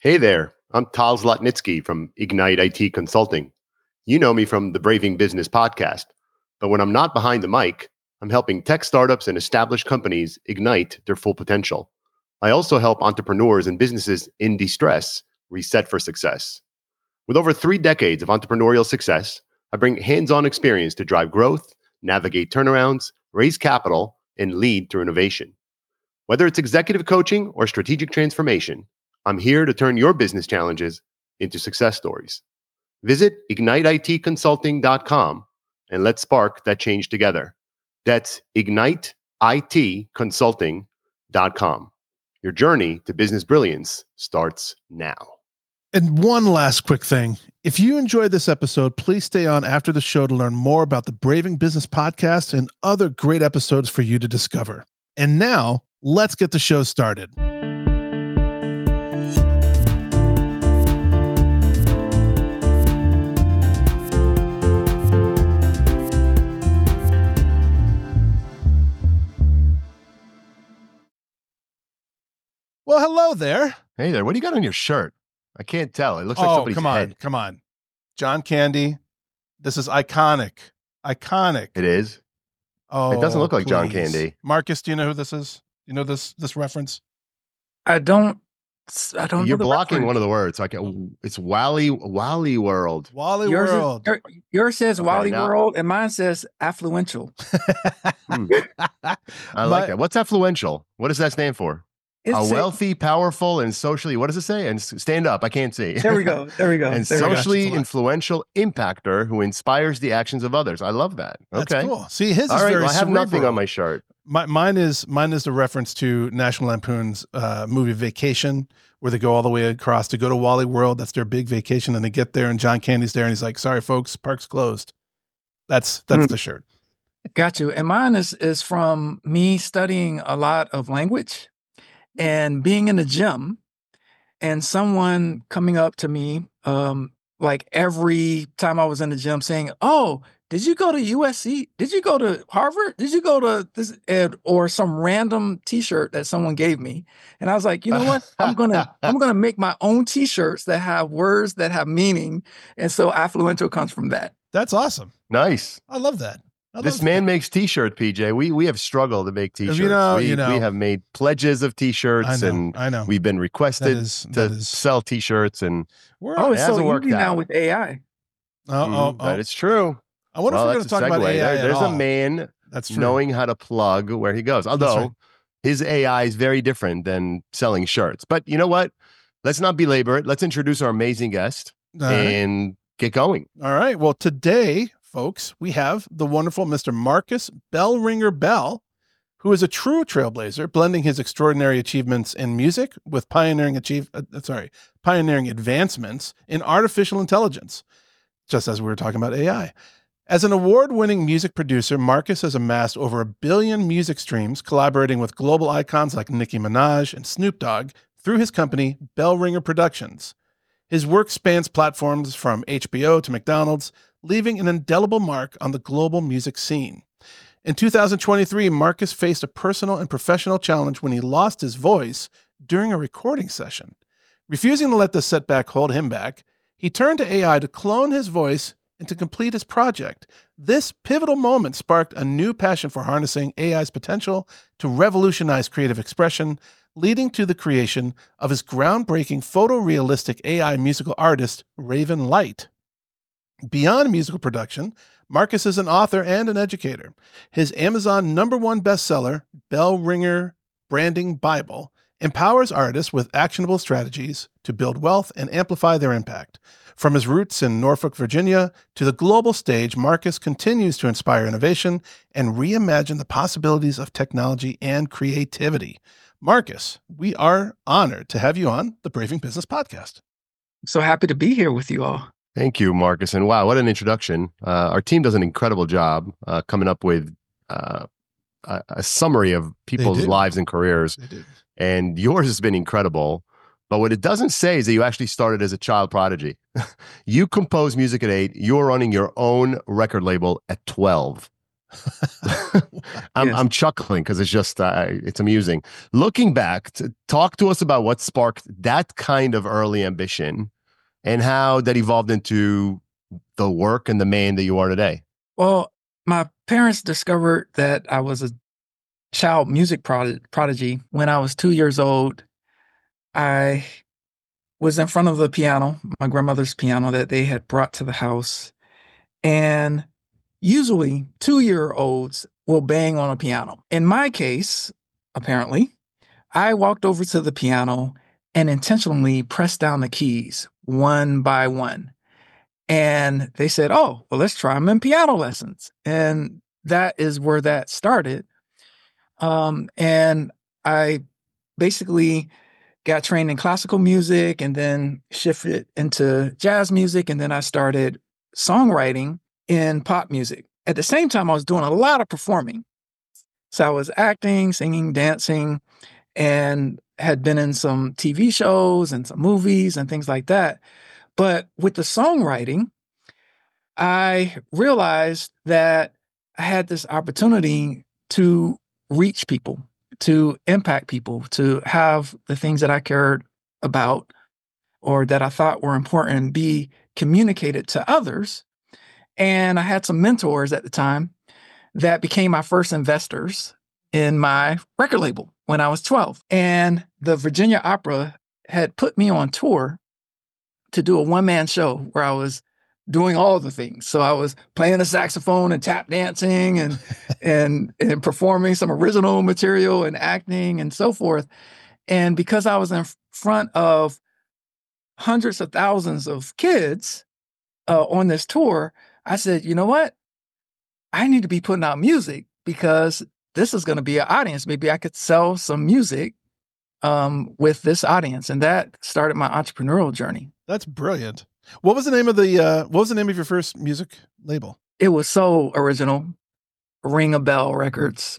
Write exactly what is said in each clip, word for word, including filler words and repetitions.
Hey there, I'm Tal Zlotnitsky from Ignite I T Consulting. You know me from the Braving Business podcast, but when I'm not behind the mic, I'm helping tech startups and established companies ignite their full potential. I also help entrepreneurs and businesses in distress reset for success. With over three decades of entrepreneurial success, I bring hands-on experience to drive growth, navigate turnarounds, raise capital, and lead through innovation. Whether it's executive coaching or strategic transformation, I'm here to turn your business challenges into success stories. Visit ignite I T consulting dot com and let's spark that change together. That's ignite I T consulting dot com. Your journey to business brilliance starts now. And one last quick thing. If you enjoyed this episode, please stay on after the show to learn more about the Braving Business podcast and other great episodes for you to discover. And now, let's get the show started. Well, hello there. Hey there, what do you got on your shirt? I can't tell. It looks like Oh, somebody's come on, head. come on. John Candy. This is iconic. Iconic. It is? Oh, It doesn't look like John please. Candy. Marcus, do you know who this is? You know this this reference? I don't. I don't. You're know the blocking reference. one of the words. So I can, it's Wally Wally World. Wally Yours, is- World. your- yours says Okay, Wally now- World, and mine says affluential. Hmm. I like that. What's affluential? What does that stand for? It A says- wealthy, powerful, and socially, what does it say? And s- stand up. I can't see. There we go. There we go. And there we go. socially That's a lot. influential impactor who inspires the actions of others. I love that. That's Okay. cool. See, his All is right. very Well, I have nothing cerebral. on my shirt. My, mine is mine is the reference to National Lampoon's uh, movie Vacation, where they go all the way across to go to Wally World. That's their big vacation, and they get there, and John Candy's there, and he's like, "Sorry, folks, park's closed." That's that's Hmm. the shirt. Got you. And mine is is from me studying a lot of language and being in the gym, and someone coming up to me, um, like every time I was in the gym, saying, "Oh, did you go to U S C? Did you go to Harvard? Did you go to this?" And, or some random T-shirt that someone gave me, and I was like, you know what? I'm gonna I'm gonna make my own T-shirts that have words that have meaning, and so affluential comes from that. That's awesome. Nice. I love that. I This love man that. makes t-shirt, P J. We we have struggled to make t-shirts. know- we, you know. we have made pledges of t-shirts I know. and I know. we've been That requested is to that is. sell t-shirts and We're, Oh, it it's so hasn't worked easy now out. with A I. oh, Mm, oh, but oh. it's true. I wonder Well, if we're going that's to a talk about segue. A I There- at There's all. a man That's true. knowing how to plug where he goes. Although right. his A I is very different than selling shirts. But you know what? Let's not belabor it. Let's introduce our amazing guest All right. and get going. All right. Well, today, folks, we have the wonderful Mister Marcus Bellringer Bell, who is a true trailblazer, blending his extraordinary achievements in music with pioneering achieve uh, sorry, pioneering advancements in artificial intelligence, just as we were talking about A I. As an award-winning music producer, Marcus has amassed over a billion music streams, collaborating with global icons like Nicki Minaj and Snoop Dogg through his company, Bellringer Productions. His work spans platforms from H B O to McDonald's, leaving an indelible mark on the global music scene. In two thousand twenty-three, Marcus faced a personal and professional challenge when he lost his voice during a recording session. Refusing to let the setback hold him back, he turned to A I to clone his voice and to complete his project. This pivotal moment sparked a new passion for harnessing A I's potential to revolutionize creative expression, leading to the creation of his groundbreaking photorealistic A I musical artist, Raven Light. Beyond musical production, Marcus is an author and an educator. His Amazon number one bestseller, Bellringer Branding Bible, empowers artists with actionable strategies to build wealth and amplify their impact. From his roots in Norfolk, Virginia, to the global stage, Marcus continues to inspire innovation and reimagine the possibilities of technology and creativity. Marcus, we are honored to have you on the Braving Business podcast. So happy to be here with you all. Thank you, Marcus. And wow, what an introduction. Uh, our team does an incredible job uh, coming up with uh, a, a summary of people's do. lives and careers. They do. And yours has been incredible. But what it doesn't say is that you actually started as a child prodigy. You composed music at eight. You were running your own record label at twelve. I'm Yes. I'm chuckling because it's just uh, it's amusing. Looking back, to talk to us about what sparked that kind of early ambition and how that evolved into the work and the man that you are today. Well, my parents discovered that I was a child music prod- prodigy when I was two years old. I was in front of the piano, my grandmother's piano that they had brought to the house. And usually two-year-olds will bang on a piano. In my case, apparently, I walked over to the piano and intentionally pressed down the keys one by one. And they said, oh, well, let's try them in piano lessons. And that is where that started. Um, and I basically got trained in classical music and then shifted into jazz music. And then I started songwriting in pop music. At the same time, I was doing a lot of performing. So I was acting, singing, dancing, and had been in some T V shows and some movies and things like that. But with the songwriting, I realized that I had this opportunity to reach people, to impact people, to have the things that I cared about or that I thought were important be communicated to others. And I had some mentors at the time that became my first investors in my record label when I was twelve. And the Virginia Opera had put me on tour to do a one-man show where I was doing all of the things. So I was playing the saxophone and tap dancing and and and performing some original material and acting and so forth. And because I was in front of hundreds of thousands of kids uh, on this tour, I said, you know what? I need to be putting out music because this is going to be an audience. Maybe I could sell some music um, with this audience. And that started my entrepreneurial journey. That's brilliant. What was the name of the, uh, what was the name of your first music label? It was so original. Ring a Bell Records.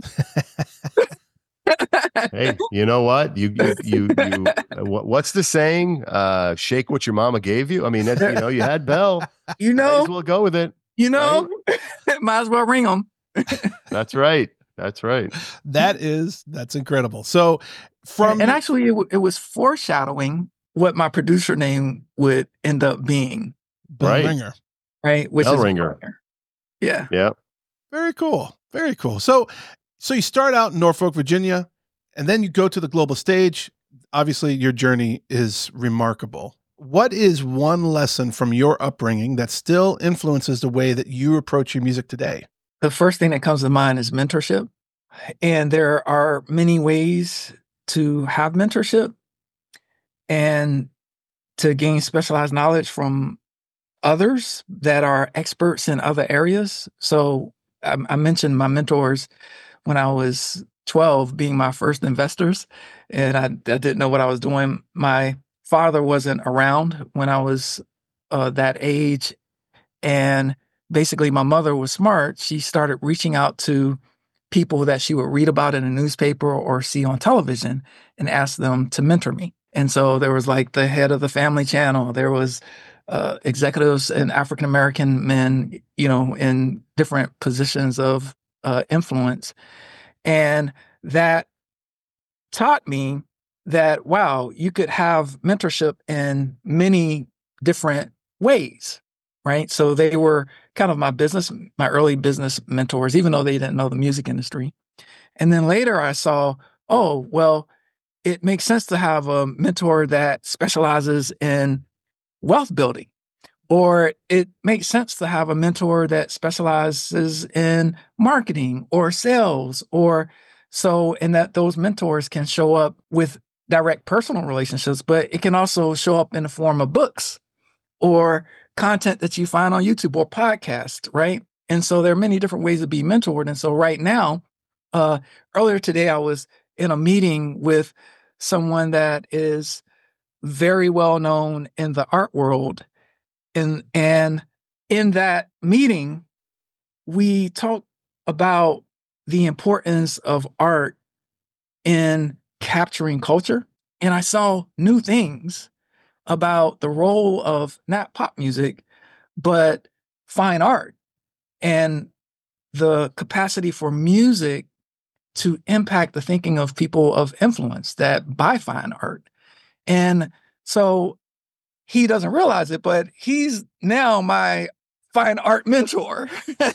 Hey, you know what? You you you, you uh, what, what's the saying? Uh, shake what your mama gave you. I mean, that's, you know, you had Bell. You Might know, as well go with it. you know, might as well ring them. That's right. That's right. That is, that's incredible. So from, And actually, it, w- it was foreshadowing what my producer name would end up being, Bell Right. Ringer. right? Which Bell is Ringer. Yeah. Yeah. Very cool. Very cool. So, so you start out in Norfolk, Virginia, and then you go to the global stage. Obviously, your journey is remarkable. What is one lesson from your upbringing that still influences the way that you approach your music today? The first thing that comes to mind is mentorship. And there are many ways to have mentorship and to gain specialized knowledge from others that are experts in other areas. So I, I mentioned my mentors when I was twelve being my first investors, and I, I didn't know what I was doing. My father wasn't around when I was uh, that age. And basically, my mother was smart. She started reaching out to people that she would read about in a newspaper or see on television and ask them to mentor me. And so there was like the head of the Family Channel. There was uh, executives and African American men, you know, in different positions of uh, influence. And that taught me that, wow, you could have mentorship in many different ways, right? So they were kind of my business, my early business mentors, even though they didn't know the music industry. And then later I saw, oh, well, it makes sense to have a mentor that specializes in wealth building, or it makes sense to have a mentor that specializes in marketing or sales, or so, and that those mentors can show up with direct personal relationships, but it can also show up in the form of books or content that you find on YouTube or podcast, right? And so there are many different ways to be mentored. And so right now, uh, earlier today, I was in a meeting with someone that is very well known in the art world. And, and in that meeting, we talked about the importance of art in capturing culture. And I saw new things about the role of not pop music, but fine art. And the capacity for music to impact the thinking of people of influence that buy fine art. And so he doesn't realize it, but he's now my fine art mentor,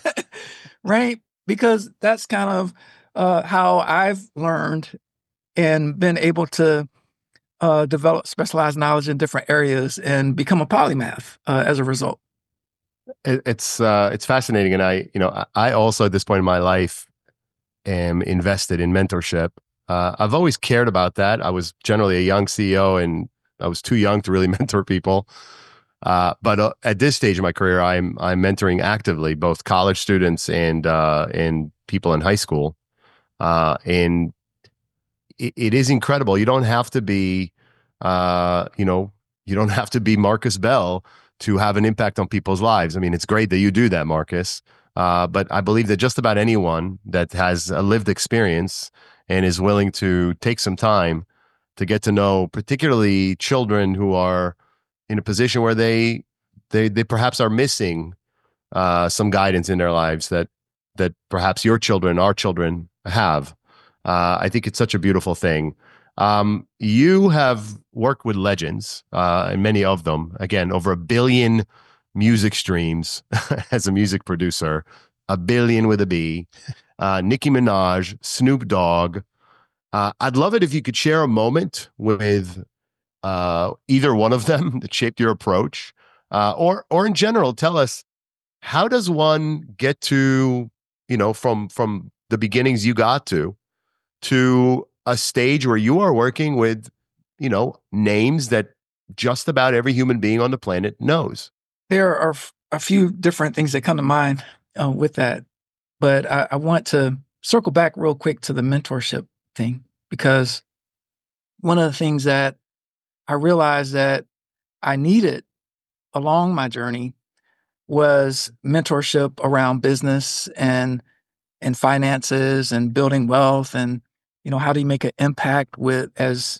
right? Because that's kind of uh, how I've learned and been able to uh, develop specialized knowledge in different areas and become a polymath uh, as a result. It, it's uh, it's fascinating, and I, you know, I, I also at this point in my life am invested in mentorship. Uh, I've always cared about that. I was generally a young C E O, and I was too young to really mentor people. Uh, but uh, at this stage of my career, I'm I'm mentoring actively both college students and uh, and people in high school, uh, and it, it is incredible. You don't have to be, uh, you know, you don't have to be Marcus Bell to have an impact on people's lives. I mean, it's great that you do that, Marcus. Uh, but I believe that just about anyone that has a lived experience and is willing to take some time to get to know, particularly children who are in a position where they they they perhaps are missing uh, some guidance in their lives that that perhaps your children, our children have. Uh, I think it's such a beautiful thing. Um, you have worked with legends, uh, and many of them, again, over a billion music streams as a music producer, a billion with a B, uh, Nicki Minaj, Snoop Dogg. Uh, I'd love it if you could share a moment with uh, either one of them that shaped your approach, uh, or or in general, tell us, how does one get to, you know, from from the beginnings you got to, to a stage where you are working with, you know, names that just about every human being on the planet knows? There are f- a few different things that come to mind uh, with that, but I, I want to circle back real quick to the mentorship thing, because one of the things that I realized that I needed along my journey was mentorship around business and and finances and building wealth, and you know, how do you make an impact with as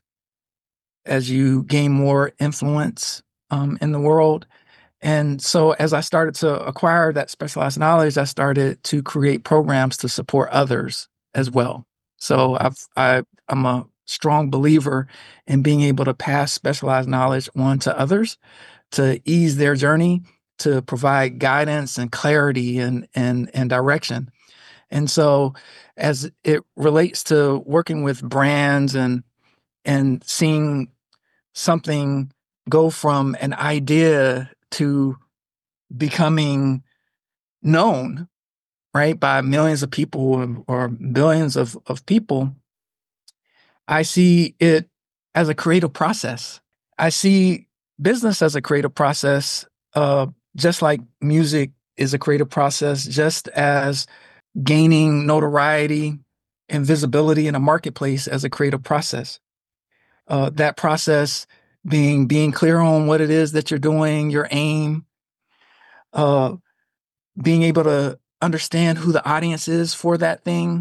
as you gain more influence um, in the world. And so as I started to acquire that specialized knowledge, I started to create programs to support others as well. So I've, I, I'm a strong believer in being able to pass specialized knowledge on to others to ease their journey, to provide guidance and clarity and, and, and direction. And so as it relates to working with brands and, and seeing something go from an idea to becoming known, right, by millions of people or billions of, of people, I see it as a creative process. I see business as a creative process, uh, just like music is a creative process, just as gaining notoriety and visibility in a marketplace as a creative process. Uh, that process being being clear on what it is that you're doing, your aim, uh, being able to understand who the audience is for that thing,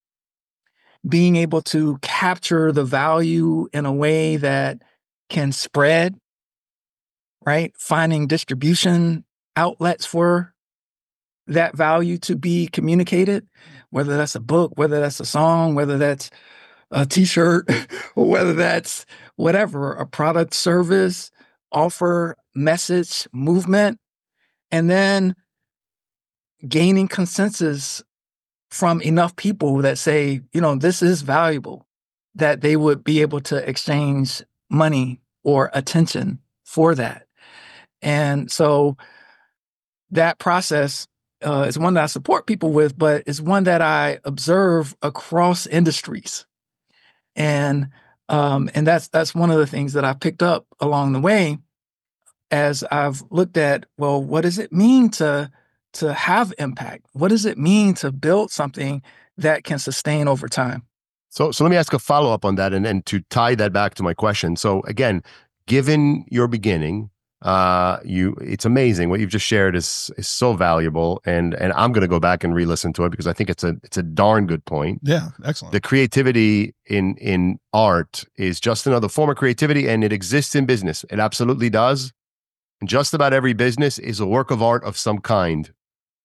being able to capture the value in a way that can spread, right? Finding distribution outlets for that value to be communicated, whether that's a book, whether that's a song, whether that's a t-shirt, or whether that's whatever, a product, service, offer, message, movement, and then gaining consensus from enough people that say, you know, this is valuable, that they would be able to exchange money or attention for that. And so that process uh, is one that I support people with, but it's one that I observe across industries. And um, and that's that's one of the things that I picked up along the way as I've looked at, well, what does it mean to to have impact? What does it mean to build something that can sustain over time? So, so let me ask a follow-up on that, and, and to tie that back to my question. So again, given your beginning, uh, you it's amazing what you've just shared is is so valuable, and and I'm going to go back and re-listen to it because I think it's a it's a darn good point. Yeah, excellent. The creativity in in art is just another form of creativity, and it exists in business. It absolutely does. And just about every business is a work of art of some kind.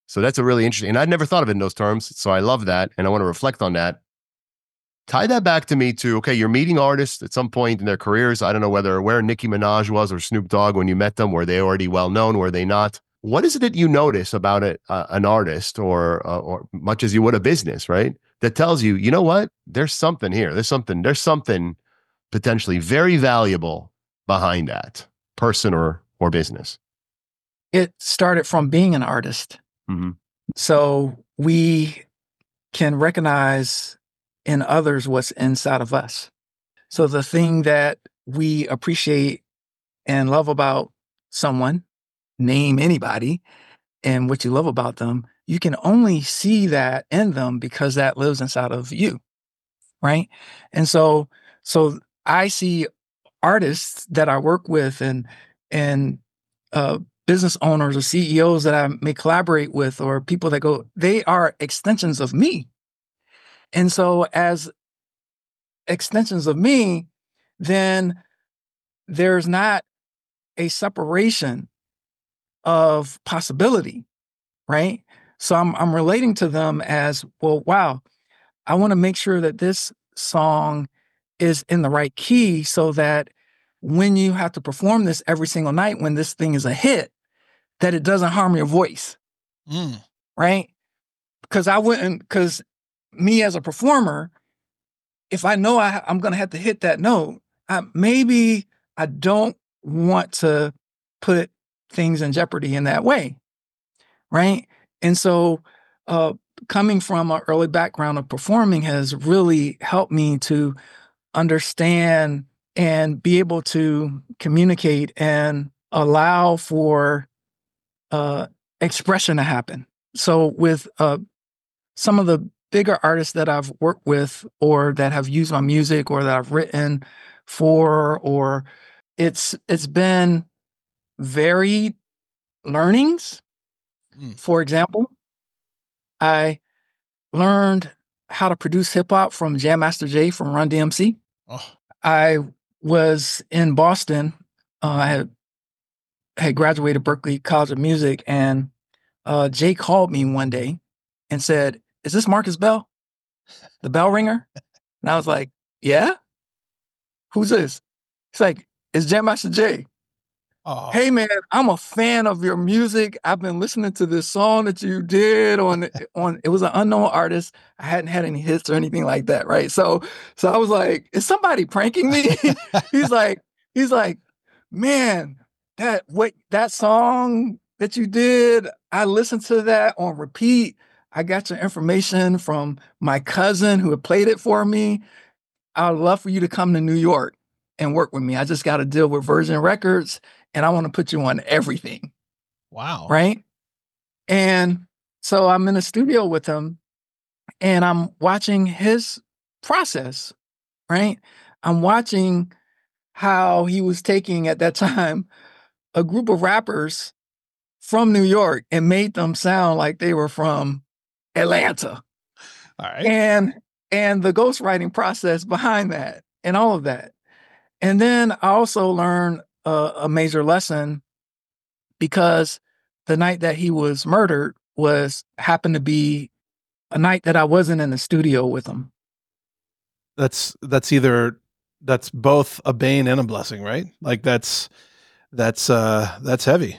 So that's a really interesting, and I'd never thought of it in those terms. So I love that. And I want to reflect on that. Tie that back to me too. Okay, you're meeting artists at some point in their careers. I don't know whether where Nicki Minaj was or Snoop Dogg when you met them. Were they already well known? Were they not? What is it that you notice about it, uh, an artist, or uh, or much as you would a business, right? That tells you, you know what? There's something here. There's something. There's something potentially very valuable behind that person or or business. It started from being an artist. Mm-hmm. So we can recognize in others what's inside of us. So the thing that we appreciate and love about someone, name anybody, and what you love about them, you can only see that in them because that lives inside of you, right? And so, so I see artists that I work with and and uh, business owners or C E Os that I may collaborate with, or people that go, they are extensions of me. And so as extensions of me, then there's not a separation of possibility, right? So I'm I'm relating to them as, well, wow, I want to make sure that this song is in the right key so that when you have to perform this every single night, when this thing is a hit, that it doesn't harm your voice, Mm. right? Because I wouldn't, because me as a performer, if I know I, I'm going to have to hit that note, I, maybe I don't want to put things in jeopardy in that way, right? And so uh, coming from an early background of performing has really helped me to understand and be able to communicate and allow for uh, expression to happen. So with uh, some of the bigger artists that I've worked with or that have used my music or that I've written for, or it's it's been varied learnings. Mm. For example, I learned how to produce hip hop from Jam Master Jay from Run D M C. Oh. I was in Boston. Uh, I had, had graduated Berklee College of Music, and uh, Jay called me one day and said, "Is this Marcus Bell, the bell ringer?" And I was like, "Yeah, who's this?" He's like, "It's Jam Master Jay." Oh. "Hey man, I'm a fan of your music. I've been listening to this song that you did on on." It was an unknown artist. I hadn't had any hits or anything like that, right? So, so I was like, "Is somebody pranking me?" he's like, he's like, "Man, that what that song that you did, I listened to that on repeat. I got your information from my cousin who had played it for me. I'd love for you to come to New York and work with me. I just got to deal with Virgin Records, and I want to put you on everything." Wow. Right? And so I'm in the studio with him, and I'm watching his process, right? I'm watching how he was taking, at that time, a group of rappers from New York and made them sound like they were from Atlanta. All right. And and the ghostwriting process behind that and all of that. And then I also learned a, a major lesson, because the night that he was murdered was happened to be a night that I wasn't in the studio with him. That's that's either that's both a bane and a blessing, right? Like that's that's uh that's heavy.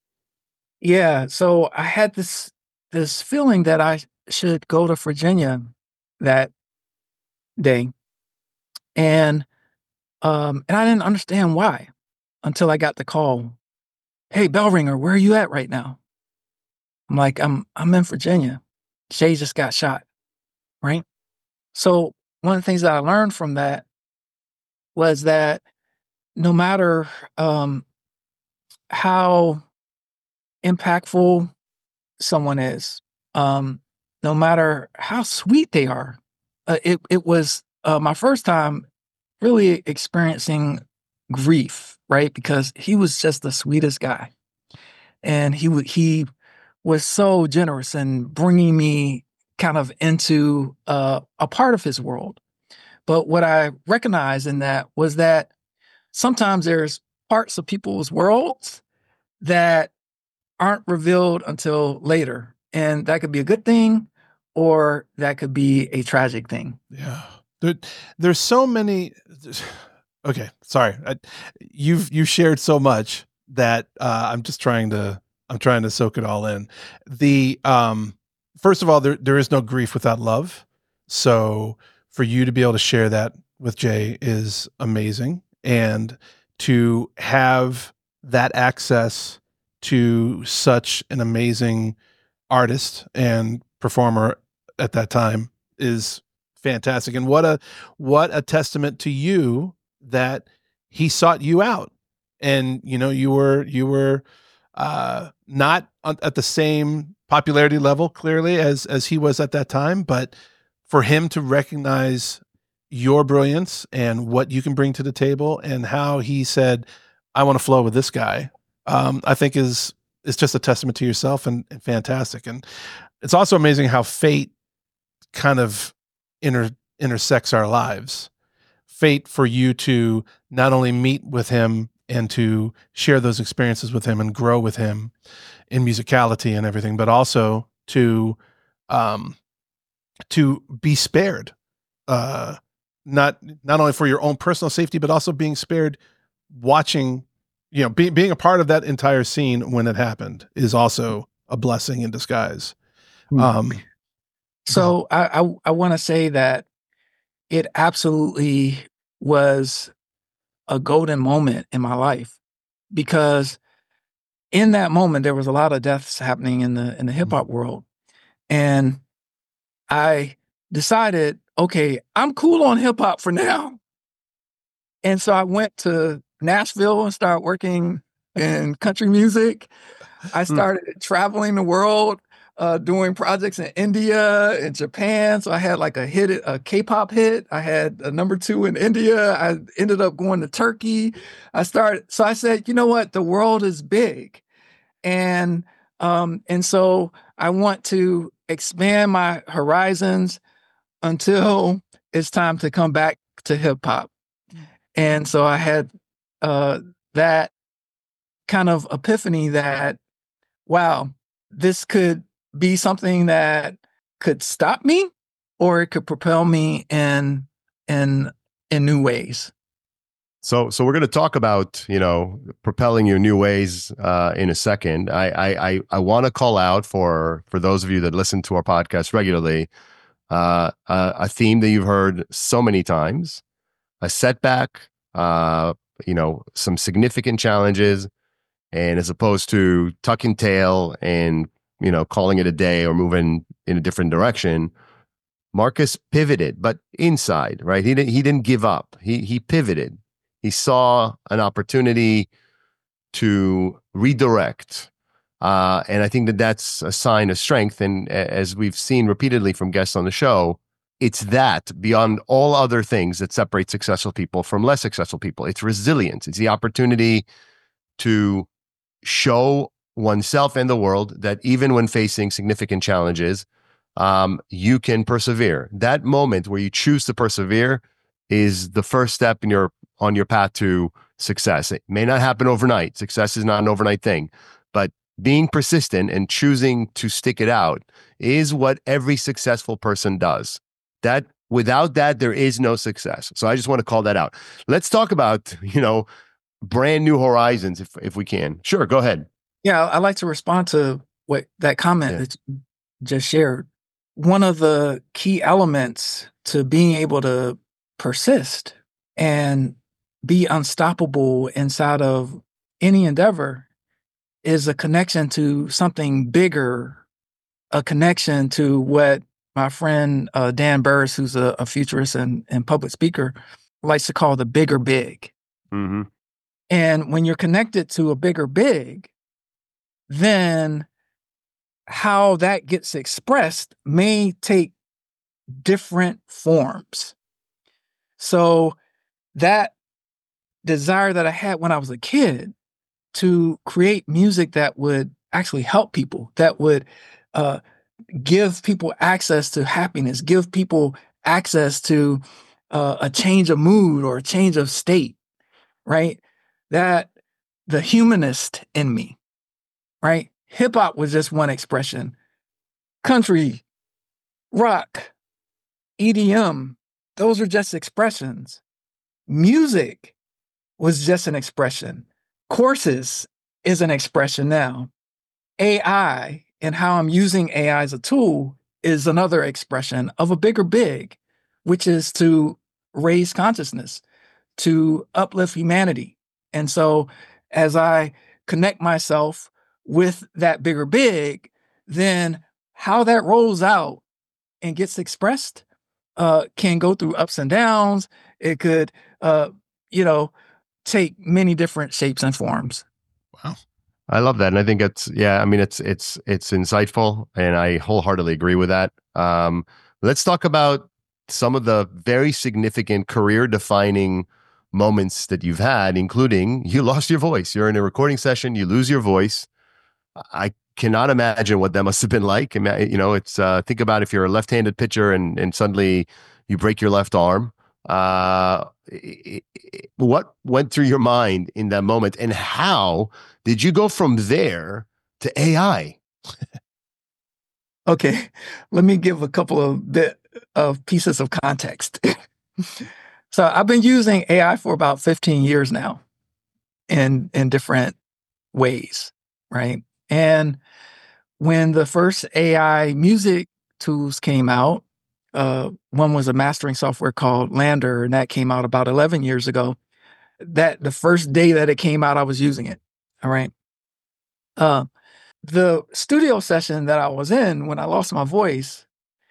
Yeah. So I had this this feeling that I should go to Virginia that day. And um and I didn't understand why until I got the call. "Hey, bell ringer, where are you at right now?" I'm like, I'm I'm in Virginia. Jay just got shot. Right? So one of the things that I learned from that was that no matter um, how impactful someone is, um, no matter how sweet they are, uh, it it was uh, my first time really experiencing grief, right? Because he was just the sweetest guy, and he w- he was so generous in bringing me kind of into uh, a part of his world. But what I recognized in that was that sometimes there's parts of people's worlds that aren't revealed until later. And that could be a good thing, or that could be a tragic thing. Yeah. There, there's so many. Okay. Sorry. I, you've, you shared so much that, uh, I'm just trying to, I'm trying to soak it all in. The, um, first of all, there, there is no grief without love. So for you to be able to share that with Jay is amazing. And to have that access to such an amazing artist and performer at that time is fantastic. And what a, what a testament to you that he sought you out. And, you know, you were, you were, uh, not at the same popularity level clearly as, as he was at that time, but for him to recognize your brilliance and what you can bring to the table and how he said, I want to flow with this guy, um, I think is, is just a testament to yourself and, and fantastic. And it's also amazing how fate kind of inter, intersects our lives. Fate for you to not only meet with him and to share those experiences with him and grow with him in musicality and everything, but also to, um, to be spared, uh, not, not only for your own personal safety, but also being spared watching, you know, be, being a part of that entire scene when it happened is also a blessing in disguise. Um, so I, I, I want to say that it absolutely was a golden moment in my life, because in that moment, there was a lot of deaths happening in the, in the hip hop world. And I decided, okay, I'm cool on hip hop for now. And so I went to Nashville and started working in country music. I started traveling the world, uh, doing projects in India and Japan. So I had like a hit, a K-pop hit. I had a number two in India. I ended up going to Turkey. I started, so I said, you know what? The world is big. And, um, and so I want to expand my horizons until it's time to come back to hip hop. And so I had, uh, that kind of epiphany that, wow, this could be something that could stop me, or it could propel me in, in, in new ways. So, so we're going to talk about, you know, propelling you in new ways uh, in a second. I, I, I, I want to call out for for those of you that listen to our podcast regularly, uh, a, a theme that you've heard so many times: a setback, uh, you know, some significant challenges, and as opposed to tucking tail and, you know, calling it a day or moving in a different direction, Marcus pivoted, but inside, right? He didn't. He didn't give up. He he pivoted. He saw an opportunity to redirect. Uh, and I think that that's a sign of strength. And as we've seen repeatedly from guests on the show, it's that beyond all other things that separate successful people from less successful people. It's resilience. It's the opportunity to show oneself and the world that even when facing significant challenges, um, you can persevere. That moment where you choose to persevere is the first step in your on your path to success. It may not happen overnight. Success is not an overnight thing, but being persistent and choosing to stick it out is what every successful person does. That without that, there is no success. So I just want to call that out. Let's talk about, you know, brand new horizons if if we can. Sure, go ahead. Yeah, I'd like to respond to what that comment Yeah. that you just shared. One of the key elements to being able to persist and be unstoppable inside of any endeavor is a connection to something bigger, a connection to what my friend uh, Dan Burris, who's a, a futurist and, and public speaker, likes to call the bigger big. Mm-hmm. And when you're connected to a bigger big, then how that gets expressed may take different forms. So that desire that I had when I was a kid to create music that would actually help people, that would uh, give people access to happiness, give people access to uh, a change of mood or a change of state, right? That the humanist in me, right? Hip hop was just one expression, country, rock, E D M, those are just expressions. Music was just an expression. Courses is an expression now. A I and how I'm using A I as a tool is another expression of a bigger big, which is to raise consciousness, to uplift humanity. And so as I connect myself with that bigger big, then how that rolls out and gets expressed uh, can go through ups and downs. It could, uh, you know, take many different shapes and forms. Wow. I love that. And I think it's, yeah, I mean, it's, it's, it's insightful, and I wholeheartedly agree with that. Um, let's talk about some of the very significant career defining moments that you've had, including you lost your voice. You're in a recording session, you lose your voice. I cannot imagine what that must have been like. You know, it's, uh, think about if you're a left-handed pitcher and, and suddenly you break your left arm. Uh, what went through your mind in that moment, and how did you go from there to A I? Okay, let me give a couple of bit of pieces of context. So I've been using A I for about fifteen years now in, in different ways, right? And when the first A I music tools came out, uh, one was a mastering software called Lander, and that came out about eleven years ago. That the first day that it came out, I was using it. All right. Uh, the studio session that I was in when I lost my voice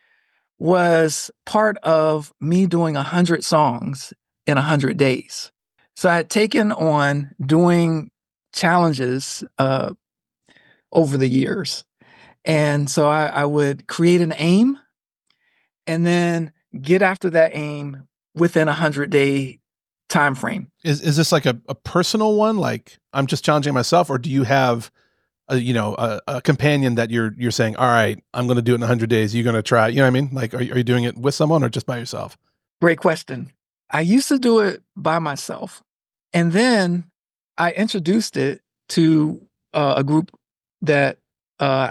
was part of me doing a hundred songs in a hundred days. So I had taken on doing challenges uh, over the years. And so I, I would create an aim and then get after that aim within a hundred day time frame. Is is this like a, a personal one? Like I'm just challenging myself, or do you have a, you know, a, a companion that you're you're saying, all right, I'm going to do it in a hundred days. You're going to try. You know what I mean? Like, are you, are you doing it with someone or just by yourself? Great question. I used to do it by myself, and then I introduced it to uh, a group that uh,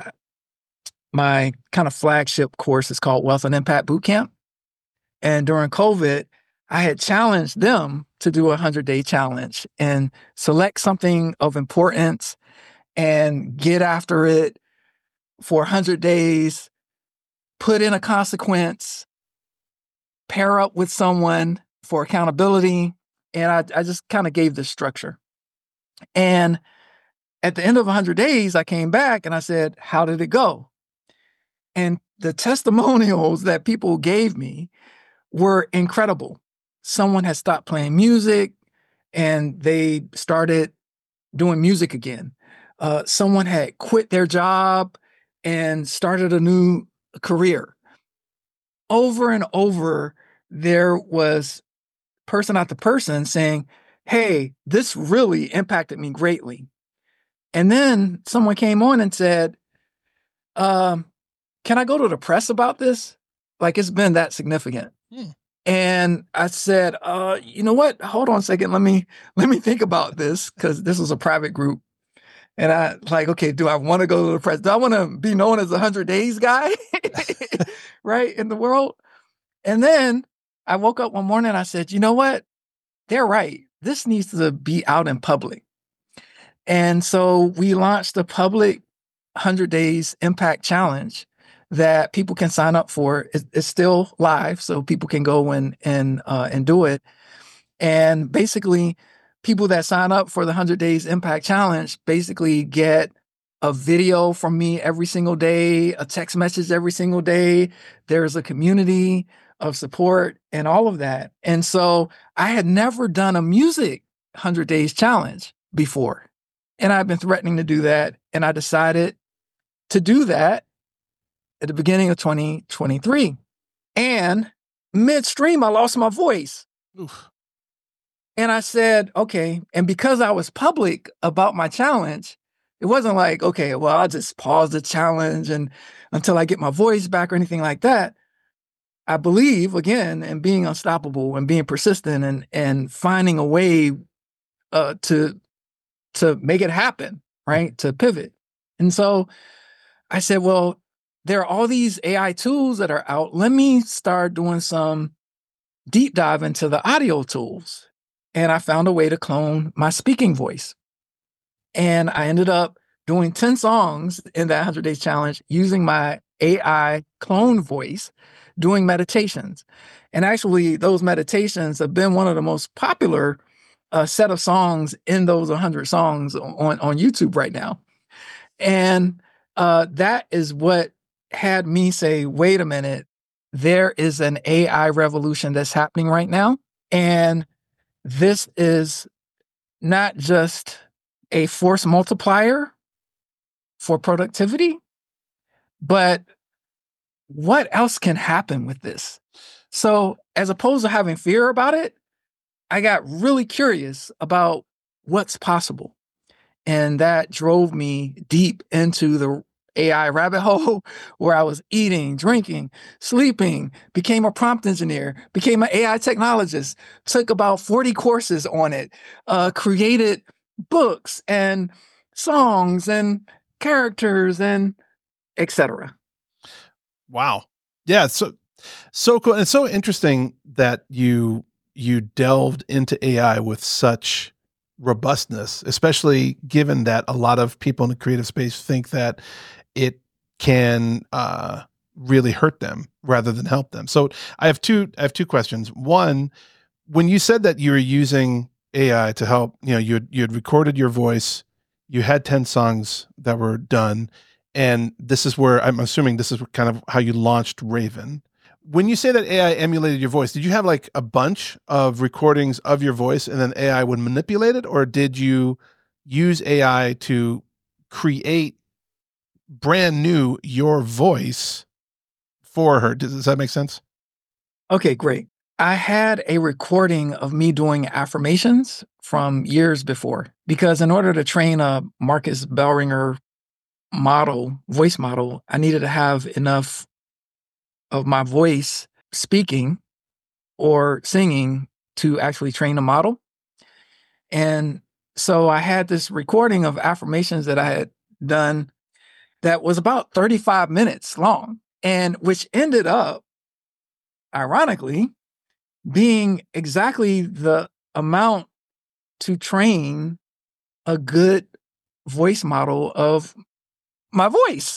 my kind of flagship course is called Wealth and Impact Bootcamp. And during COVID, I had challenged them to do a hundred-day challenge and select something of importance and get after it for a hundred days, put in a consequence, pair up with someone for accountability. And I, I just kind of gave this structure. And at the end of a hundred days, I came back and I said, how did it go? And the testimonials that people gave me were incredible. Someone had stopped playing music and they started doing music again. Uh, someone had quit their job and started a new career. Over and over, there was person after person saying, hey, this really impacted me greatly. And then someone came on and said, um, can I go to the press about this? Like, it's been that significant. Hmm. And I said, uh, you know what? Hold on a second. Let me, let me think about this, because this was a private group. And I like, okay, do I want to go to the press? Do I want to be known as a hundred days guy, right, in the world? And then I woke up one morning and I said, you know what? They're right. This needs to be out in public. And so we launched a public one hundred days impact challenge that people can sign up for. It's, it's still live, so people can go and and uh, and do it. And basically, people that sign up for the one hundred days impact challenge basically get a video from me every single day, a text message every single day. There's a community of support and all of that. And so I had never done a music one hundred days challenge before. And I've been threatening to do that. And I decided to do that at the beginning of twenty twenty-three. And midstream, I lost my voice. Oof. And I said, okay. And because I was public about my challenge, it wasn't like, okay, well, I'll just pause the challenge and until I get my voice back or anything like that. I believe, again, in being unstoppable and being persistent and, and finding a way uh, to, to make it happen, right? To pivot. And so I said, well, there are all these A I tools that are out. Let me start doing some deep dive into the audio tools. And I found a way to clone my speaking voice. And I ended up doing ten songs in that one hundred Days Challenge using my A I clone voice, doing meditations. And actually, those meditations have been one of the most popular uh, set of songs in those one hundred songs on, on YouTube right now. And uh, that is what had me say, wait a minute, there is an A I revolution that's happening right now. And this is not just a force multiplier for productivity, but what else can happen with this? So as opposed to having fear about it, I got really curious about what's possible. And that drove me deep into the A I rabbit hole where I was eating, drinking, sleeping, became a prompt engineer, became an A I technologist, took about forty courses on it, uh, created books and songs and characters and et cetera. Wow. Yeah. So, so cool. And it's so interesting that you, you delved into A I with such robustness, especially given that a lot of people in the creative space think that it can uh, really hurt them rather than help them. So I have two, I have two questions. One, when you said that you were using A I to help, you know, you had, you had recorded your voice, you had ten songs that were done, and this is where I'm assuming this is kind of how you launched Raven. When you say that A I emulated your voice, did you have like a bunch of recordings of your voice and then A I would manipulate it? Or did you use A I to create brand new your voice for her? Does, does that make sense? Okay, great. I had a recording of me doing affirmations from years before, because in order to train a Marcus Bellringer model, voice model, I needed to have enough of my voice speaking or singing to actually train a model. And so I had this recording of affirmations that I had done that was about thirty-five minutes long, and which ended up, ironically, being exactly the amount to train a good voice model of my voice.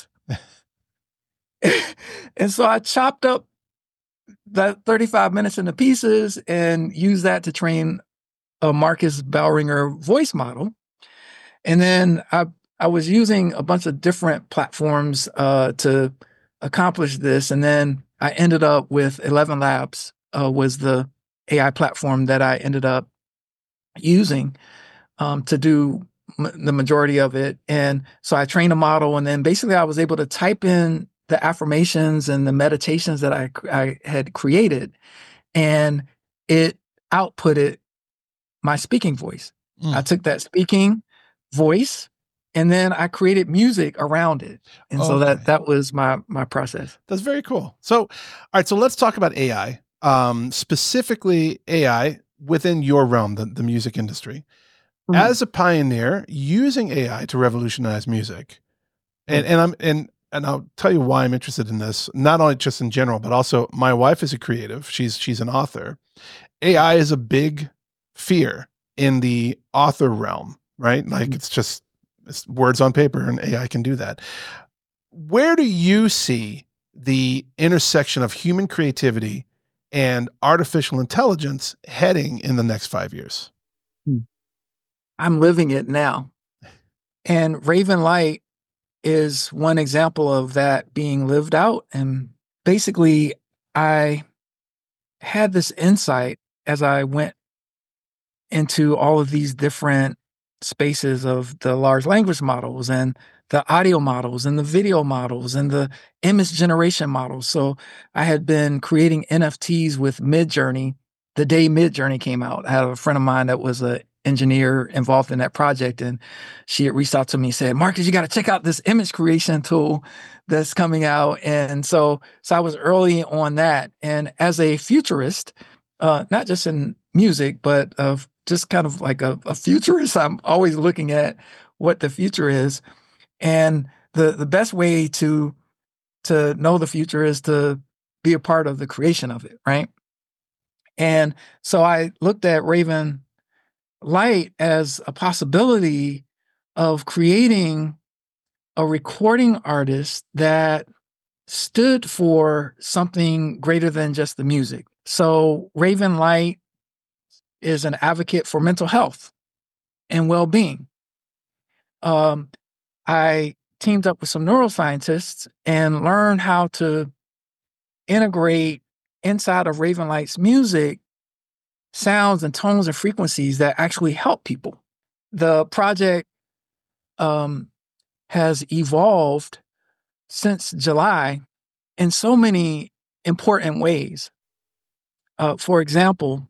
And so I chopped up that thirty-five minutes into pieces and used that to train a Marcus Bellringer voice model. And then I, I was using a bunch of different platforms uh, to accomplish this. And then I ended up with eleven Labs uh, was the A I platform that I ended up using um, to do m- the majority of it. And so I trained a model, and then basically I was able to type in the affirmations and the meditations that I, I had created, and it outputted my speaking voice. Mm. I took that speaking voice and then I created music around it. And okay. so that, that was my, my process. That's very cool. So, all right, so let's talk about A I, um, specifically A I within your realm, the, the music industry. Mm. As a pioneer using A I to revolutionize music, and, mm. and I'm, and, and I'll tell you why I'm interested in this, not only just in general, but also my wife is a creative. She's, she's an author. A I is a big fear in the author realm, right? Like it's just it's words on paper and A I can do that. Where do you see the intersection of human creativity and artificial intelligence heading in the next five years? I'm living it now. And Raven Light is one example of that being lived out. And basically, I had this insight as I went into all of these different spaces of the large language models and the audio models and the video models and the image generation models. So I had been creating N F Ts with Midjourney the day Midjourney came out. I had a friend of mine that was an engineer involved in that project, and she had reached out to me and said, Marcus, you got to check out this image creation tool that's coming out. And so, so I was early on that. And as a futurist, uh, not just in music, but of just kind of like a, a futurist, I'm always looking at what the future is. And the, the best way to to know the future is to be a part of the creation of it, right? And so I looked at Raven Light as a possibility of creating a recording artist that stood for something greater than just the music. So Raven Light is an advocate for mental health and well-being. Um, I teamed up with some neuroscientists and learned how to integrate inside of Raven Light's music sounds and tones and frequencies that actually help people. The project um, has evolved since July in so many important ways. Uh, for example,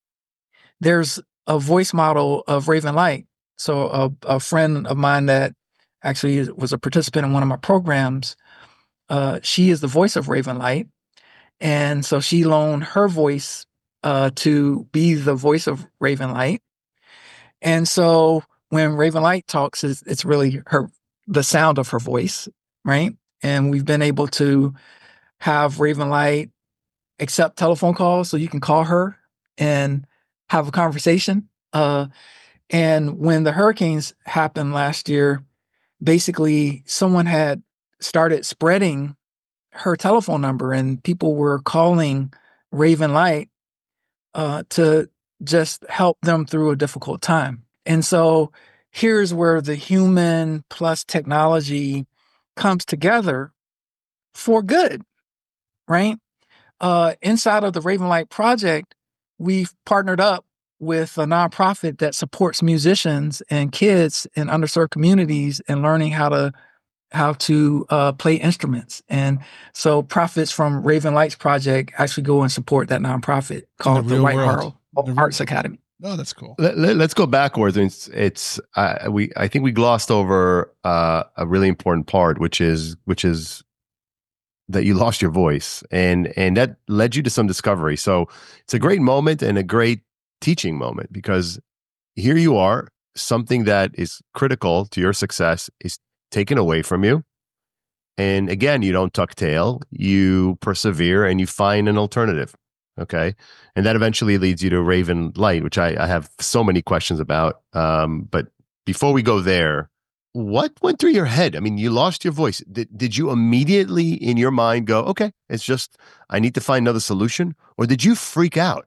there's a voice model of Raven Light. So a, a friend of mine that actually was a participant in one of my programs, uh, she is the voice of Raven Light. And so she loaned her voice uh, to be the voice of Raven Light. And so when Raven Light talks, it's, it's really her, the sound of her voice, right? And we've been able to have Raven Light accept telephone calls, so you can call her and have a conversation. Uh, and when the hurricanes happened last year, basically someone had started spreading her telephone number, and people were calling Raven Light uh, to just help them through a difficult time. And so here's where the human plus technology comes together for good, right? Uh, inside of the Raven Light Project, we've partnered up with a nonprofit that supports musicians and kids in underserved communities and learning how to how to uh, play instruments. And so profits from Raven Light's project actually go and support that nonprofit called the, the White Harl Arts Academy. Oh, that's cool. Let, let, let's go backwards. It's, it's uh, we. I think we glossed over uh, a really important part, which is which is that you lost your voice, and and that led you to some discovery. So it's a great moment and a great teaching moment, because here you are, something that is critical to your success is taken away from you. And again, you don't tuck tail, you persevere and you find an alternative. Okay. And that eventually leads you to Raven Light, which I, I have so many questions about. Um, but before we go there, what went through your head? I mean, you lost your voice. Did, did you immediately in your mind go, okay, it's just, I need to find another solution? Or did you freak out?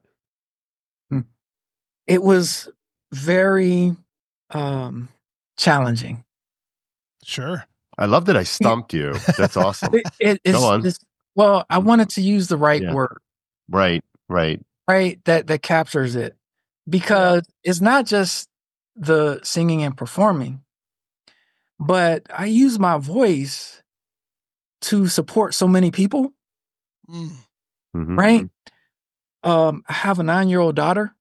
It was very um, challenging. Sure. I love that I stumped you. That's awesome. It, it, it's, Go on. It's, well, I wanted to use the right Yeah. word. Right, right. Right, that that captures it. Because yeah. It's not just the singing and performing, but I use my voice to support so many people. Mm-hmm. Right? Um, I have a nine-year-old daughter.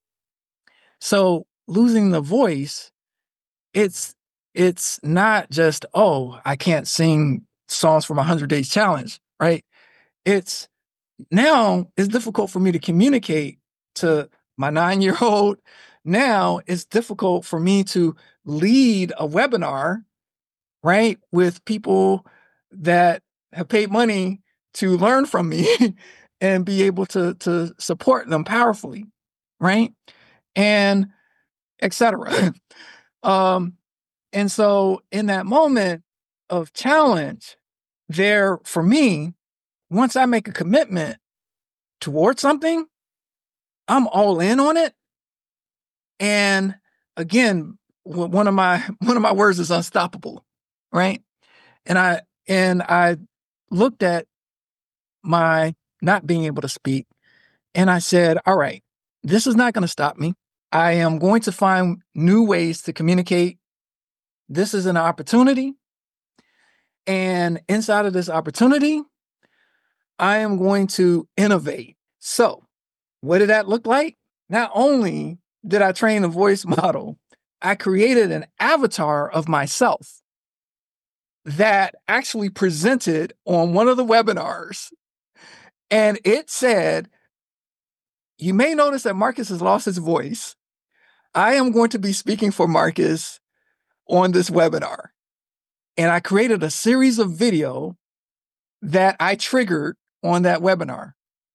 So losing the voice, it's it's not just, oh, I can't sing songs from a hundred days challenge, right? It's now it's difficult for me to communicate to my nine-year-old. Now it's difficult for me to lead a webinar, right, with people that have paid money to learn from me and be able to, to support them powerfully, right? And et cetera. um, and so in that moment of challenge there, for me, once I make a commitment towards something, I'm all in on it. And again, one of my one of my words is unstoppable, right? And I and I looked at my not being able to speak, and I said, all right, this is not going to stop me. I am going to find new ways to communicate. This is an opportunity. And inside of this opportunity, I am going to innovate. So what did that look like? Not only did I train a voice model, I created an avatar of myself that actually presented on one of the webinars. And it said, you may notice that Marcus has lost his voice. I am going to be speaking for Marcus on this webinar. And I created a series of video that I triggered on that webinar,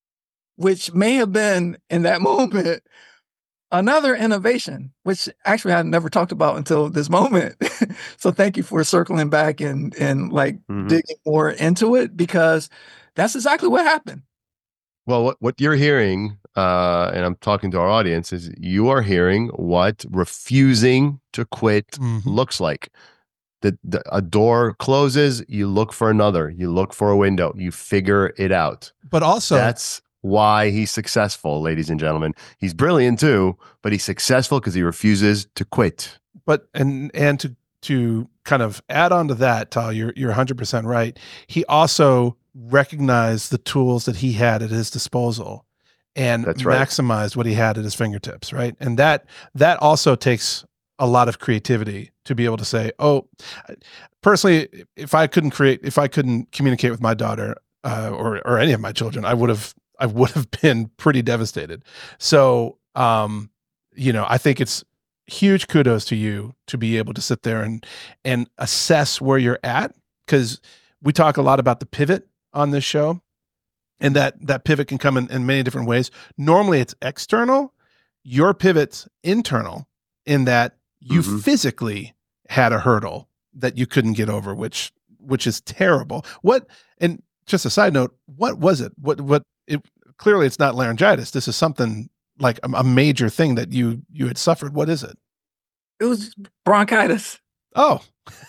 which may have been in that moment another innovation, which actually I never talked about until this moment. So thank you for circling back and and like Mhm. digging more into it, because that's exactly what happened. Well, what, what you're hearing, uh, and I'm talking to our audience, is you are hearing what refusing to quit Mhm. looks like. The, the, a door closes, you look for another, you look for a window, you figure it out. But also, That's why he's successful, ladies and gentlemen. He's brilliant too, but he's successful because he refuses to quit. but and and to to kind of add on to that, Tal, you're you're one hundred percent right. He also recognized the tools that he had at his disposal and That's right. maximized what he had at his fingertips, right? And that that also takes a lot of creativity to be able to say, oh, personally, if I couldn't create, if I couldn't communicate with my daughter uh, or or any of my children, I would have I would have been pretty devastated. So, um, you know, I think it's huge kudos to you to be able to sit there and and assess where you're at, because we talk a lot about the pivot on this show, and that that pivot can come in, in many different ways. Normally it's external. Your pivot's internal, in that you Mhm. physically had a hurdle that you couldn't get over, which which is terrible. What, and just a side note, what was it? What what it clearly it's not laryngitis. This is something like a, a major thing that you you had suffered. What is it? It was bronchitis. Oh,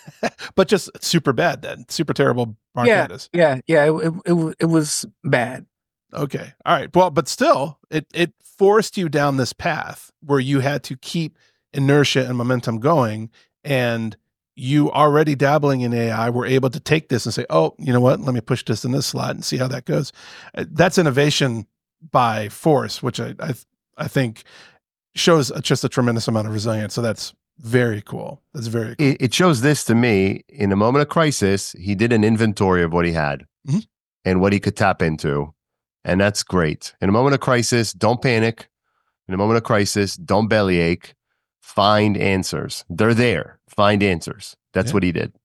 but just super bad then. Super terrible bronchitis. Yeah, yeah, yeah. It, it, it, wa- it was bad. Okay. All right. Well, but still, it it forced you down this path where you had to keep inertia and momentum going, and you already dabbling in A I were able to take this and say, "Oh, you know what? Let me push this in this slot and see how that goes." Uh, That's innovation by force, which I I, I think shows a- just a tremendous amount of resilience. So that's very cool. That's very cool. It, it shows this to me. In a moment of crisis, he did an inventory of what he had Mhm. and what he could tap into. And that's great. In a moment of crisis, don't panic. In a moment of crisis, don't bellyache. Find answers. They're there. Find answers. That's Yeah. what he did.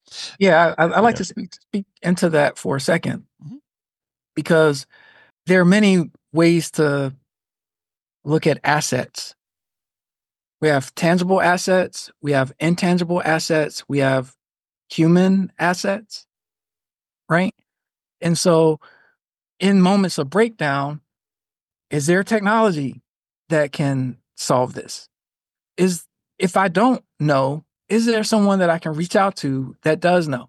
Yeah, I, I like Yeah. to speak, speak into that for a second, Mhm. because there are many ways to look at assets. We have tangible assets, we have intangible assets, we have human assets, right? And so in moments of breakdown, is there technology that can solve this? Is, if I don't know, is there someone that I can reach out to that does know?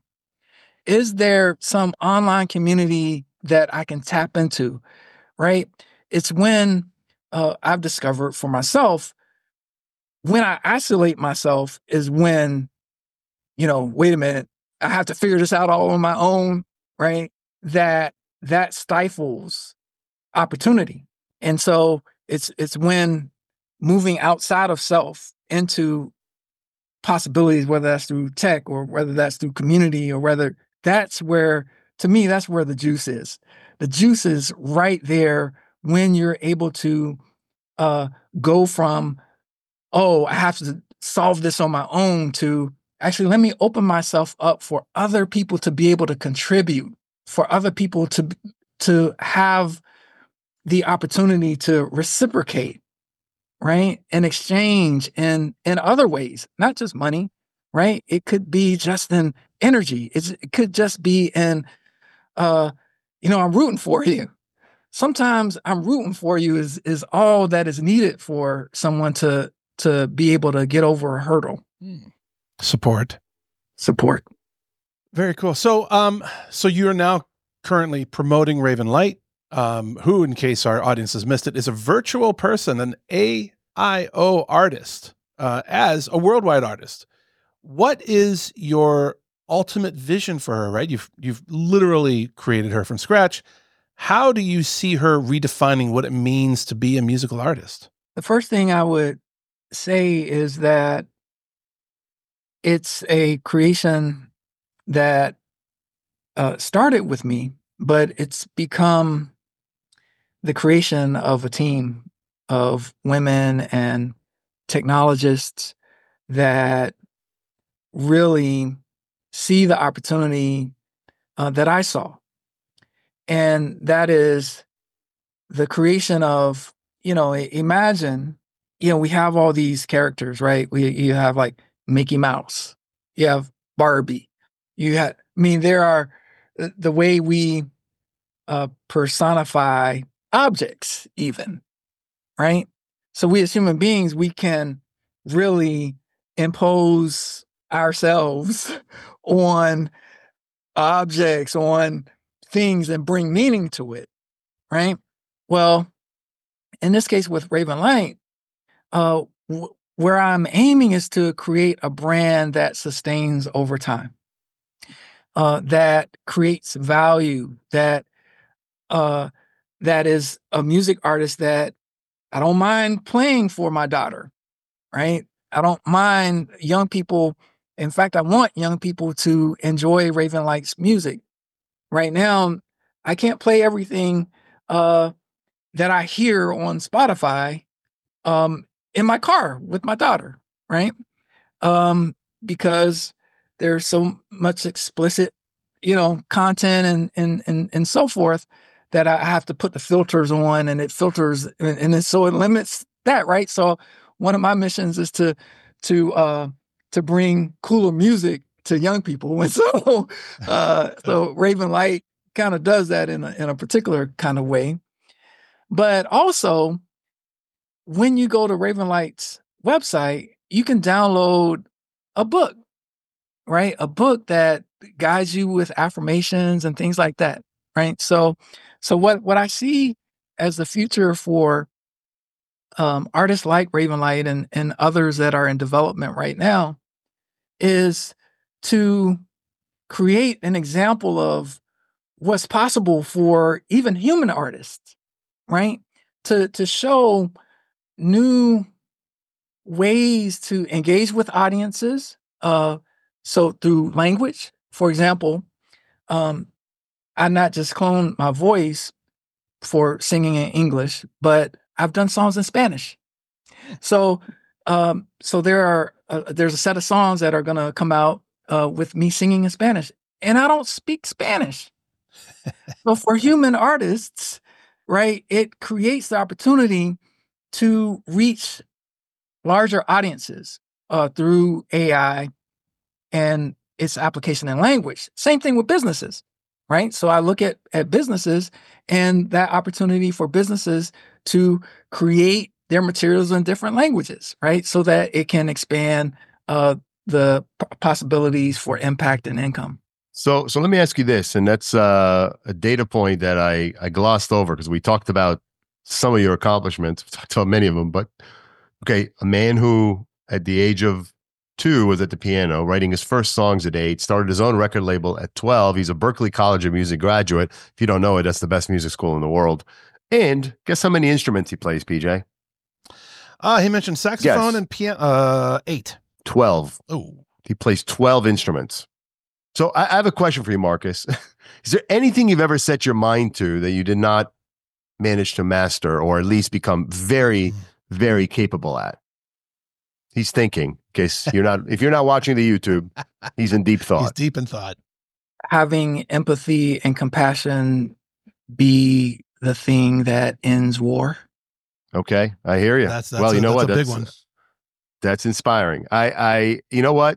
Is there some online community that I can tap into, right? It's when uh, I've discovered for myself, when I isolate myself is when, you know, wait a minute, I have to figure this out all on my own, right? That that stifles opportunity. And so it's it's when moving outside of self into possibilities, whether that's through tech or whether that's through community, or whether that's where, to me, that's where the juice is. The juice is right there when you're able to uh, go from, oh, I have to solve this on my own, to actually, let me open myself up for other people to be able to contribute, for other people to to have the opportunity to reciprocate, right? And exchange in in other ways, not just money, right? It could be just in energy. It's, it could just be in, uh, you know, I'm rooting for you. Sometimes I'm rooting for you is is all that is needed for someone to to be able to get over a hurdle. Support. Support. Very cool. So, um, so you are now currently promoting Raven Light, um, who, in case our audience has missed it, is a virtual person, an A I O artist, uh, as a worldwide artist. What is your ultimate vision for her? Right, you've you've literally created her from scratch. How do you see her redefining what it means to be a musical artist? The first thing I would say is that it's a creation that uh, started with me, but it's become the creation of a team of women and technologists that really see the opportunity uh, that I saw. And that is the creation of, you know, imagine, you know, we have all these characters, right? We you have like Mickey Mouse, you have Barbie, you have, I mean, there are the, the way we uh, personify objects, even, right? So we as human beings, we can really impose ourselves on objects, on things, and bring meaning to it, right? Well, in this case with Raven Light, uh, w- where I'm aiming is to create a brand that sustains over time, uh, that creates value, that uh, that is a music artist that I don't mind playing for my daughter, right? I don't mind young people. In fact, I want young people to enjoy Raven Light's music. Right now, I can't play everything uh, that I hear on Spotify um, in my car with my daughter, right? Um, because there's so much explicit, you know, content and and and and so forth that I have to put the filters on, and it filters, and, and it, so it limits that, right? So one of my missions is to to uh, to bring cooler music to young people, and so uh, so Raven Light kind of does that in a in a particular kind of way. But also, when you go to Raven Light's website, you can download a book, right? A book that guides you with affirmations and things like that, right? So, so what what I see as the future for um, artists like Raven Light and and others that are in development right now is to create an example of what's possible for even human artists, right? To to show new ways to engage with audiences. Uh, so through language, for example, um, I not just clone my voice for singing in English, but I've done songs in Spanish. So, um, so there are uh, there's a set of songs that are going to come out uh, with me singing in Spanish, and I don't speak Spanish. So for human artists, right, it creates the opportunity to reach larger audiences uh, through A I and its application in language. Same thing with businesses, right? So I look at, at businesses and that opportunity for businesses to create their materials in different languages, right? So that it can expand uh, the p- possibilities for impact and income. So, so let me ask you this, and that's uh, a data point that I, I glossed over because we talked about some of your accomplishments. We talked about many of them, but okay, a man who at the age of two was at the piano, writing his first songs at eight, started his own record label at twelve. He's a Berklee College of Music graduate. If you don't know it, that's the best music school in the world. And guess how many instruments he plays, P J? Uh, he mentioned saxophone Yes. and piano. Uh, eight. twelve. Oh, He plays twelve instruments. So I, I have a question for you, Marcus. Is there anything you've ever set your mind to that you did not manage to master or at least become very, very capable at? He's thinking, in case you're not, if you're not watching the YouTube, he's in deep thought. he's deep in thought. Having empathy and compassion be the thing that ends war. Okay, I hear you. That's, that's well, a, you know that's what? a big That's one. that's inspiring. I, I, you know what?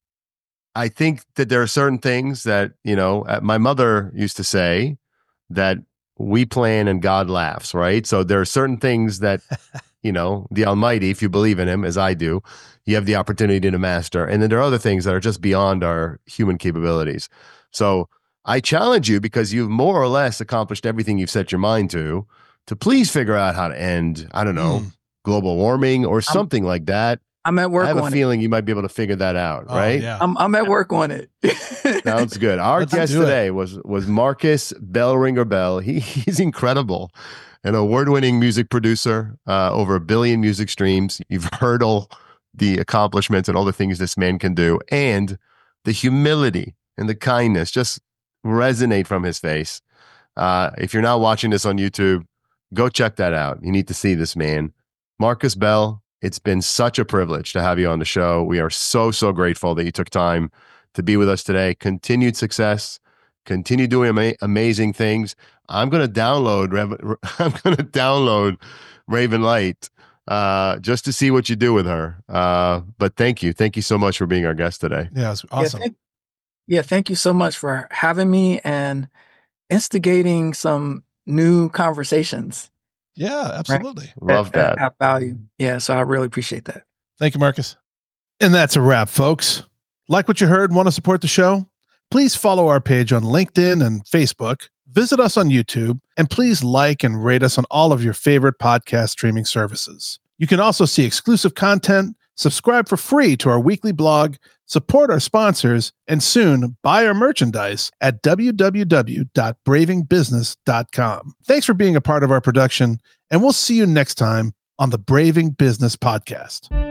I think that there are certain things that, you know, uh, my mother used to say that we plan and God laughs, right? So there are certain things that, you know, the Almighty, if you believe in him, as I do, you have the opportunity to master. And then there are other things that are just beyond our human capabilities. So I challenge you, because you've more or less accomplished everything you've set your mind to, to please figure out how to end, I don't know, Mm. global warming or something like that. I'm at work I have a on feeling you might be able to figure that out, Oh, right? yeah. it. I'm, I'm at work on it. Sounds good. Our Let's guest do it. today was was Marcus Bellringer Bell. He he's incredible, an award-winning music producer, uh, over a billion music streams. You've heard all the accomplishments and all the things this man can do, and the humility and the kindness just resonate from his face. Uh, if you're not watching this on YouTube, go check that out. You need to see this man, Marcus Bell. It's been such a privilege to have you on the show. We are so, so grateful that you took time to be with us today. Continued success Continue doing ama- amazing things. I'm going to download. Rev- I'm going to download Raven Light uh, just to see what you do with her. Uh, but thank you, thank you so much for being our guest today. Yeah, it's awesome. Yeah, thank, yeah, thank you so much for having me and instigating some new conversations. Yeah, absolutely. Right? Love that. that. Have value. Yeah, so I really appreciate that. Thank you, Marcus. And that's a wrap, folks. Like what you heard and want to support the show? Please follow our page on LinkedIn and Facebook. Visit us on YouTube, and please like and rate us on all of your favorite podcast streaming services. You can also see exclusive content, subscribe for free to our weekly blog, support our sponsors, and soon buy our merchandise at w w w dot braving business dot com. Thanks for being a part of our production, and we'll see you next time on the Braving Business Podcast.